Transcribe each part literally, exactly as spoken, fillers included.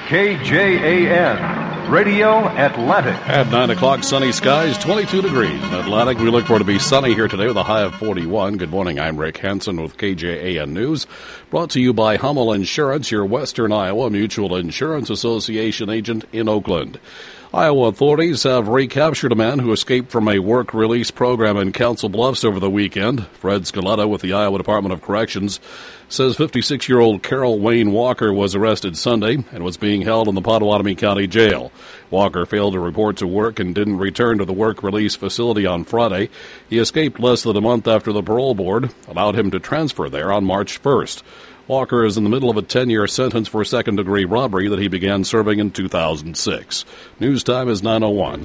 K J A N, Radio Atlantic. At nine o'clock, sunny skies, twenty-two degrees. In Atlantic, we look forward to be sunny here today with a high of forty-one. Good morning, I'm Rick Hansen with K J A N News. Brought to you by Hummel Insurance, your Western Iowa Mutual Insurance Association agent in Oakland. Iowa authorities have recaptured a man who escaped from a work release program in Council Bluffs over the weekend. Fred Scaletta with the Iowa Department of Corrections says fifty-six-year-old Carol Wayne Walker was arrested Sunday and was being held in the Pottawatomie County Jail. Walker failed to report to work and didn't return to the work release facility on Friday. He escaped less than a month after the parole board allowed him to transfer there on March first. Walker is in the middle of a ten-year sentence for second-degree robbery that he began serving in two thousand six. News time is nine oh one.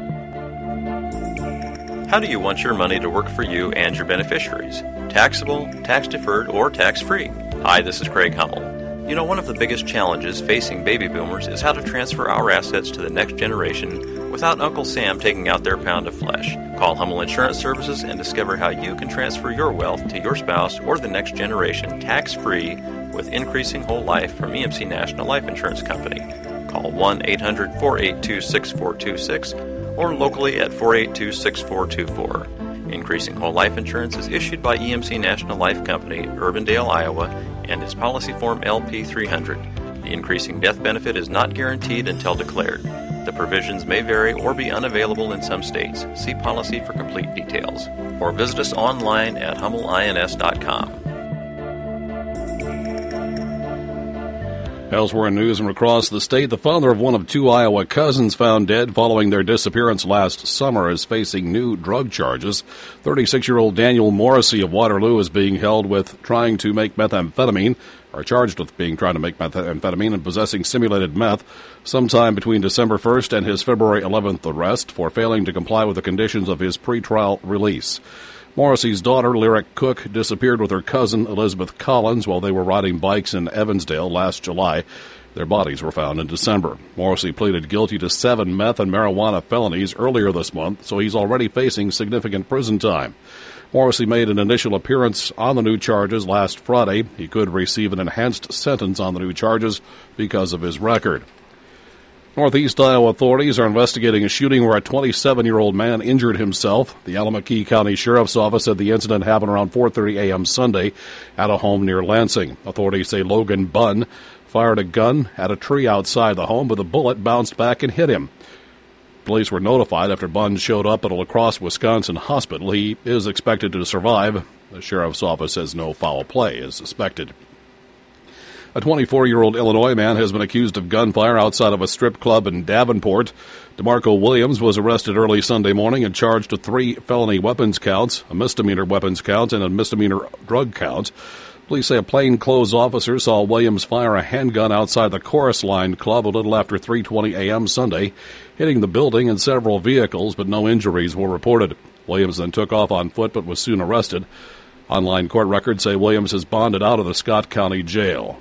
How do you want your money to work for you and your beneficiaries? Taxable, tax-deferred, or tax-free? Hi, this is Craig Hummel. You know, one of the biggest challenges facing baby boomers is how to transfer our assets to the next generation without Uncle Sam taking out their pound of flesh. Call Hummel Insurance Services and discover how you can transfer your wealth to your spouse or the next generation tax-free with increasing whole life from E M C National Life Insurance Company. Call one eight hundred four eight two six four two six or locally at four eight two six four two four. Increasing Whole Life Insurance is issued by E M C National Life Company, Urbandale, Iowa, and is policy form L P three hundred. The increasing death benefit is not guaranteed until declared. The provisions may vary or be unavailable in some states. See policy for complete details. Or visit us online at hummel ins dot com. Elsewhere in news from across the state, the father of one of two Iowa cousins found dead following their disappearance last summer is facing new drug charges. thirty-six-year-old Daniel Morrissey of Waterloo is being held with trying to make methamphetamine, or charged with being trying to make methamphetamine and possessing simulated meth sometime between December first and his February eleventh arrest for failing to comply with the conditions of his pretrial release. Morrissey's daughter, Lyric Cook, disappeared with her cousin, Elizabeth Collins, while they were riding bikes in Evansdale last July. Their bodies were found in December. Morrissey pleaded guilty to seven meth and marijuana felonies earlier this month, so he's already facing significant prison time. Morrissey made an initial appearance on the new charges last Friday. He could receive an enhanced sentence on the new charges because of his record. Northeast Iowa authorities are investigating a shooting where a twenty-seven-year-old man injured himself. The Alameda County Sheriff's Office said the incident happened around four thirty a.m. Sunday at a home near Lansing. Authorities say Logan Bunn fired a gun at a tree outside the home, but the bullet bounced back and hit him. Police were notified after Bunn showed up at a La Crosse, Wisconsin hospital. He is expected to survive. The Sheriff's Office says no foul play is suspected. A twenty-four-year-old Illinois man has been accused of gunfire outside of a strip club in Davenport. DeMarco Williams was arrested early Sunday morning and charged with three felony weapons counts, a misdemeanor weapons count, and a misdemeanor drug count. Police say a plainclothes officer saw Williams fire a handgun outside the Chorus Line Club a little after three twenty a.m. Sunday, hitting the building and several vehicles, but no injuries were reported. Williams then took off on foot but was soon arrested. Online court records say Williams is bonded out of the Scott County Jail.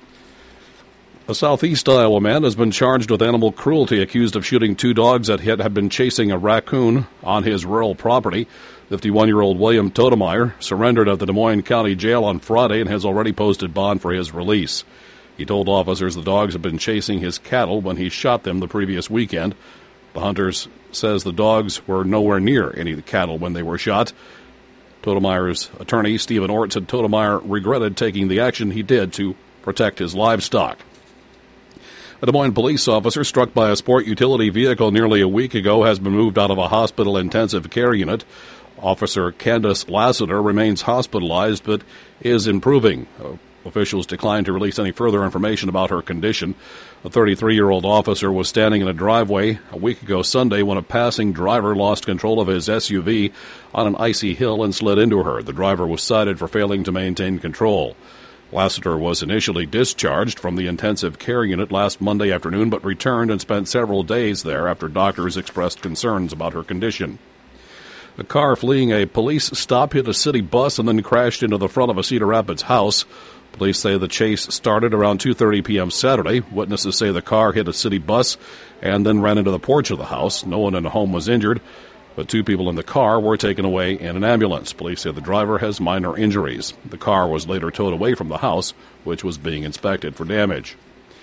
A southeast Iowa man has been charged with animal cruelty, accused of shooting two dogs that had been chasing a raccoon on his rural property. fifty-one-year-old William Totemeyer surrendered at the Des Moines County Jail on Friday and has already posted bond for his release. He told officers the dogs had been chasing his cattle when he shot them the previous weekend. The hunters says the dogs were nowhere near any of the cattle when they were shot. Totemeyer's attorney, Stephen Ort, said Totemeyer regretted taking the action he did to protect his livestock. A Des Moines police officer struck by a sport utility vehicle nearly a week ago has been moved out of a hospital intensive care unit. Officer Candace Lassiter remains hospitalized but is improving. Uh, officials declined to release any further information about her condition. A thirty-three-year-old officer was standing in a driveway a week ago Sunday when a passing driver lost control of his S U V on an icy hill and slid into her. The driver was cited for failing to maintain control. Lassiter was initially discharged from the intensive care unit last Monday afternoon, but returned and spent several days there after doctors expressed concerns about her condition. A car fleeing a police stop hit a city bus and then crashed into the front of a Cedar Rapids house. Police say the chase started around two thirty p.m. Saturday. Witnesses say the car hit a city bus and then ran into the porch of the house. No one in the home was injured, but two people in the car were taken away in an ambulance. Police say the driver has minor injuries. The car was later towed away from the house, which was being inspected for damage.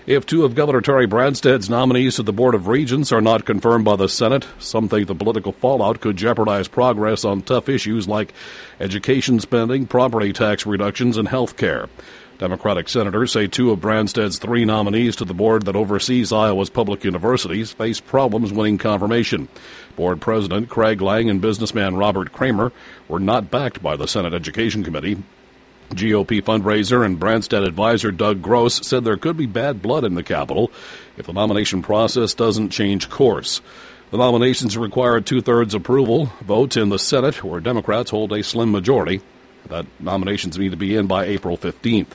If two of Governor Terry Branstad's nominees to the Board of Regents are not confirmed by the Senate, some think the political fallout could jeopardize progress on tough issues like education spending, property tax reductions, and health care. Democratic senators say two of Branstad's three nominees to the board that oversees Iowa's public universities face problems winning confirmation. Board President Craig Lang and businessman Robert Kramer were not backed by the Senate Education Committee. G O P fundraiser and Branstad advisor Doug Gross said there could be bad blood in the Capitol if the nomination process doesn't change course. The nominations require a two-thirds approval vote in the Senate, where Democrats hold a slim majority. That nominations need to be in by April fifteenth.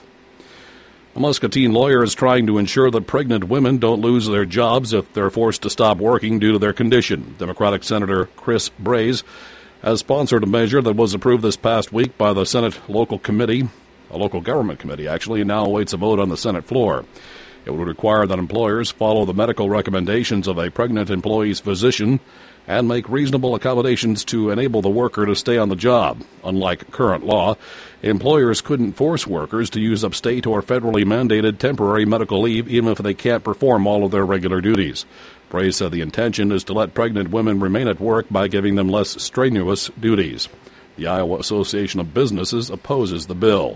A Muscatine lawyer is trying to ensure that pregnant women don't lose their jobs if they're forced to stop working due to their condition. Democratic Senator Chris Braze has sponsored a measure that was approved this past week by the Senate local committee, a local government committee actually, and now awaits a vote on the Senate floor. It would require that employers follow the medical recommendations of a pregnant employee's physician and make reasonable accommodations to enable the worker to stay on the job. Unlike current law, employers couldn't force workers to use up state or federally mandated temporary medical leave even if they can't perform all of their regular duties. Braze said the intention is to let pregnant women remain at work by giving them less strenuous duties. The Iowa Association of Businesses opposes the bill.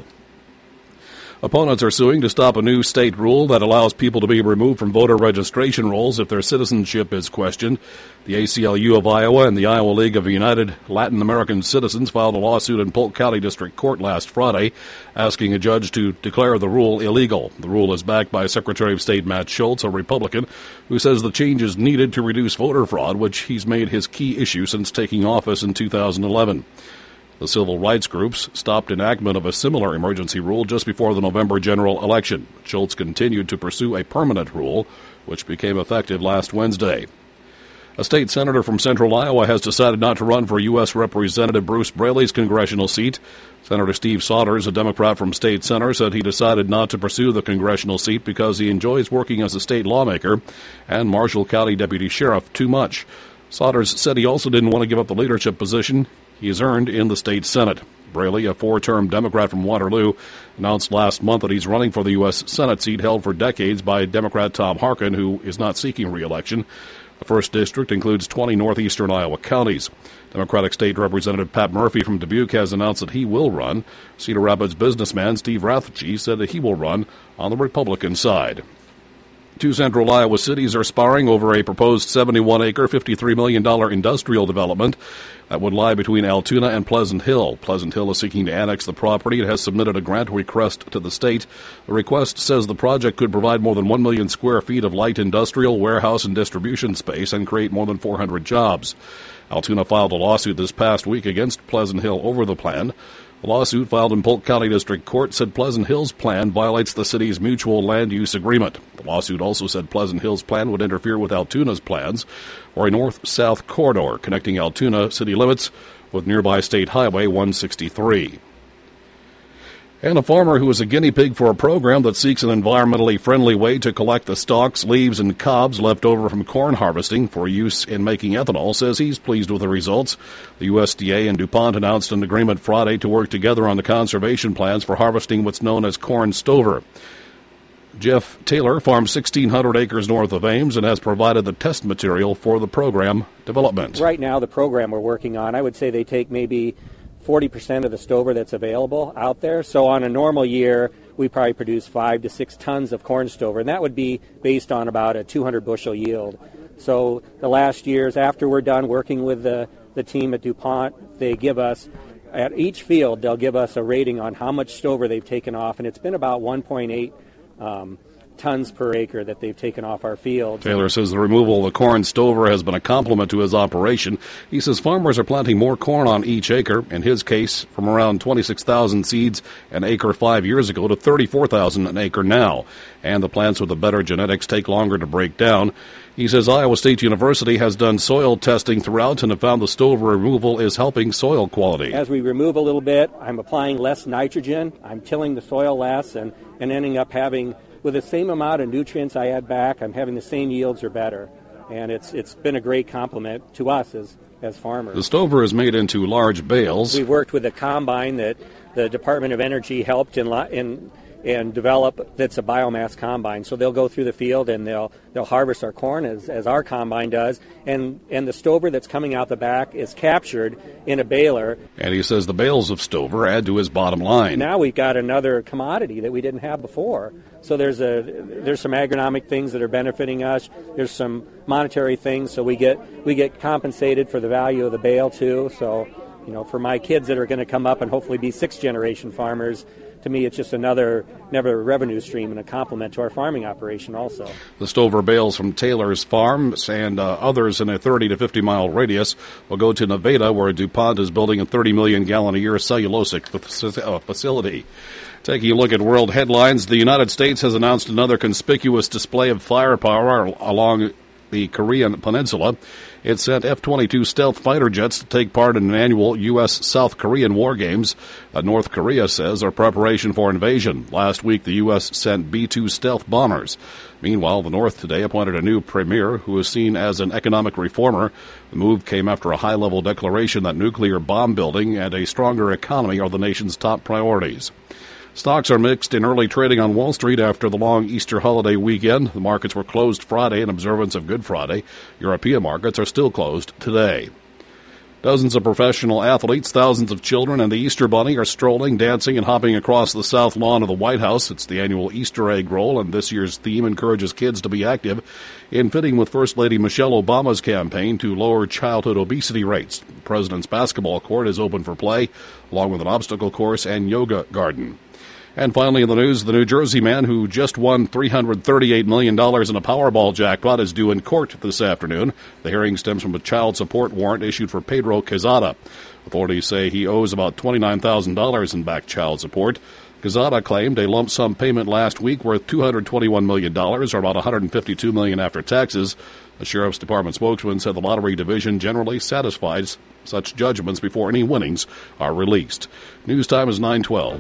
Opponents are suing to stop a new state rule that allows people to be removed from voter registration rolls if their citizenship is questioned. The A C L U of Iowa and the Iowa League of United Latin American Citizens filed a lawsuit in Polk County District Court last Friday, asking a judge to declare the rule illegal. The rule is backed by Secretary of State Matt Schultz, a Republican, who says the change is needed to reduce voter fraud, which he's made his key issue since taking office in two thousand eleven. The civil rights groups stopped enactment of a similar emergency rule just before the November general election. Schultz continued to pursue a permanent rule, which became effective last Wednesday. A state senator from central Iowa has decided not to run for U S Representative Bruce Braley's congressional seat. Senator Steve Saunders, a Democrat from State Center, said he decided not to pursue the congressional seat because he enjoys working as a state lawmaker and Marshall County Deputy Sheriff too much. Saunders said he also didn't want to give up the leadership position he has earned in the state Senate. Braley, a four-term Democrat from Waterloo, announced last month that he's running for the U S Senate seat held for decades by Democrat Tom Harkin, who is not seeking re-election. The first district includes twenty northeastern Iowa counties. Democratic State Representative Pat Murphy from Dubuque has announced that he will run. Cedar Rapids businessman Steve Rathje said that he will run on the Republican side. Two central Iowa cities are sparring over a proposed seventy-one acre, fifty-three million dollars industrial development that would lie between Altoona and Pleasant Hill. Pleasant Hill is seeking to annex the property. It has submitted a grant request to the state. The request says the project could provide more than one million square feet of light industrial, warehouse, and distribution space and create more than four hundred jobs. Altoona filed a lawsuit this past week against Pleasant Hill over the plan. The lawsuit filed in Polk County District Court said Pleasant Hill's plan violates the city's mutual land use agreement. The lawsuit also said Pleasant Hill's plan would interfere with Altoona's plans for a north-south corridor connecting Altoona city limits with nearby State Highway one sixty-three. And a farmer who is a guinea pig for a program that seeks an environmentally friendly way to collect the stalks, leaves, and cobs left over from corn harvesting for use in making ethanol says he's pleased with the results. The U S D A and DuPont announced an agreement Friday to work together on the conservation plans for harvesting what's known as corn stover. Jeff Taylor farms sixteen hundred acres north of Ames and has provided the test material for the program development. Right now, the program we're working on, I would say they take maybe forty percent of the stover that's available out there. So on a normal year, we probably produce five to six tons of corn stover, and that would be based on about a two hundred bushel yield. So the last years, after we're done working with the, the team at DuPont, they give us, at each field, they'll give us a rating on how much stover they've taken off, and it's been about one point eight um, tons per acre that they've taken off our fields. Taylor says the removal of the corn stover has been a compliment to his operation. He says farmers are planting more corn on each acre, in his case, from around twenty-six thousand seeds an acre five years ago to thirty-four thousand an acre now. And the plants with the better genetics take longer to break down. He says Iowa State University has done soil testing throughout and have found the stover removal is helping soil quality. As we remove a little bit, I'm applying less nitrogen, I'm tilling the soil less, and, and ending up having, with the same amount of nutrients I add back, I'm having the same yields or better. And it's it's been a great compliment to us as, as farmers. The stover is made into large bales. We worked with a combine that the Department of Energy helped in in and develop that's a biomass combine. So they'll go through the field and they'll they'll harvest our corn as, as our combine does, and, and the stover that's coming out the back is captured in a baler. And he says the bales of stover add to his bottom line. Now we've got another commodity that we didn't have before. So there's a there's some agronomic things that are benefiting us. There's some monetary things, so we get we get compensated for the value of the bale too. So, you know, for my kids that are going to come up and hopefully be sixth generation farmers, to me, it's just another, another revenue stream and a complement to our farming operation also. The stover bales from Taylor's Farms and uh, others in a thirty to fifty mile radius will go to Nevada, where DuPont is building a thirty million gallon a year cellulosic facility. Taking a look at world headlines, the United States has announced another conspicuous display of firepower along the Korean Peninsula. It sent F twenty-two stealth fighter jets to take part in an annual U S South Korean war games that North Korea says are preparation for invasion. Last week, the U S sent B two stealth bombers. Meanwhile, the North today appointed a new premier who is seen as an economic reformer. The move came after a high-level declaration that nuclear bomb building and a stronger economy are the nation's top priorities. Stocks are mixed in early trading on Wall Street after the long Easter holiday weekend. The markets were closed Friday in observance of Good Friday. European markets are still closed today. Dozens of professional athletes, thousands of children, and the Easter Bunny are strolling, dancing, and hopping across the south lawn of the White House. It's the annual Easter egg roll, and this year's theme encourages kids to be active in fitting with First Lady Michelle Obama's campaign to lower childhood obesity rates. The president's basketball court is open for play, along with an obstacle course and yoga garden. And finally in the news, the New Jersey man who just won three hundred thirty-eight million dollars in a Powerball jackpot is due in court this afternoon. The hearing stems from a child support warrant issued for Pedro Quezada. Authorities say he owes about twenty-nine thousand dollars in back child support. Quezada claimed a lump sum payment last week worth two hundred twenty-one million dollars, or about one hundred fifty-two million dollars after taxes. The Sheriff's Department spokesman said the Lottery Division generally satisfies such judgments before any winnings are released. News time is nine twelve.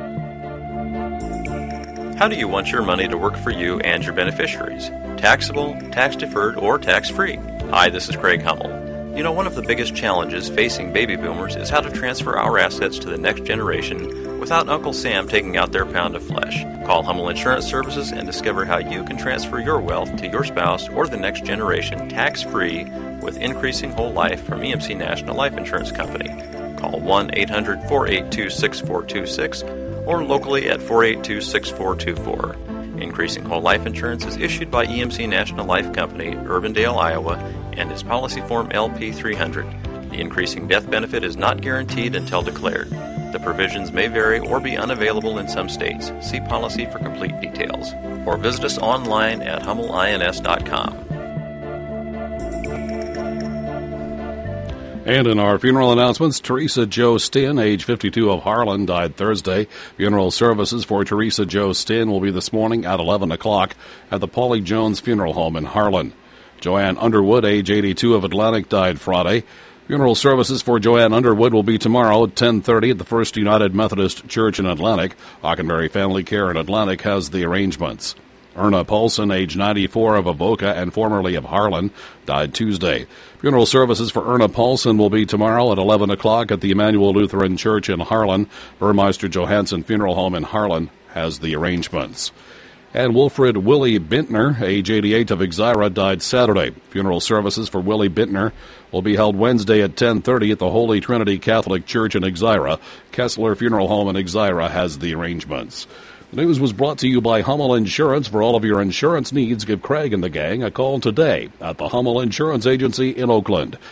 How do you want your money to work for you and your beneficiaries? Taxable, tax-deferred, or tax-free? Hi, this is Craig Hummel. You know, one of the biggest challenges facing baby boomers is how to transfer our assets to the next generation without Uncle Sam taking out their pound of flesh. Call Hummel Insurance Services and discover how you can transfer your wealth to your spouse or the next generation tax-free with Increasing Whole Life from E M C National Life Insurance Company. Call one eight hundred four eight two six four two six or locally at four eight two six four two four. Increasing Whole Life Insurance is issued by E M C National Life Company, Urbandale, Iowa, and is policy form L P three hundred. The increasing death benefit is not guaranteed until declared. The provisions may vary or be unavailable in some states. See policy for complete details. Or visit us online at hummel ins dot com. And in our funeral announcements, Teresa Jo Stinn, age fifty-two, of Harlan, died Thursday. Funeral services for Teresa Jo Stinn will be this morning at eleven o'clock at the Paulie Jones Funeral Home in Harlan. Joanne Underwood, age eighty-two, of Atlantic, died Friday. Funeral services for Joanne Underwood will be tomorrow at ten thirty at the First United Methodist Church in Atlantic. Hockenberry Family Care in Atlantic has the arrangements. Erna Paulson, age ninety-four, of Avoca and formerly of Harlan, died Tuesday. Funeral services for Erna Paulson will be tomorrow at eleven o'clock at the Emmanuel Lutheran Church in Harlan. Burmeister Johansson Funeral Home in Harlan has the arrangements. And Wilfred Willie Bintner, age eighty-eight, of Exira, died Saturday. Funeral services for Willie Bintner will be held Wednesday at ten thirty at the Holy Trinity Catholic Church in Exira. Kessler Funeral Home in Exira has the arrangements. The news was brought to you by Hummel Insurance. For all of your insurance needs, give Craig and the gang a call today at the Hummel Insurance Agency in Oakland.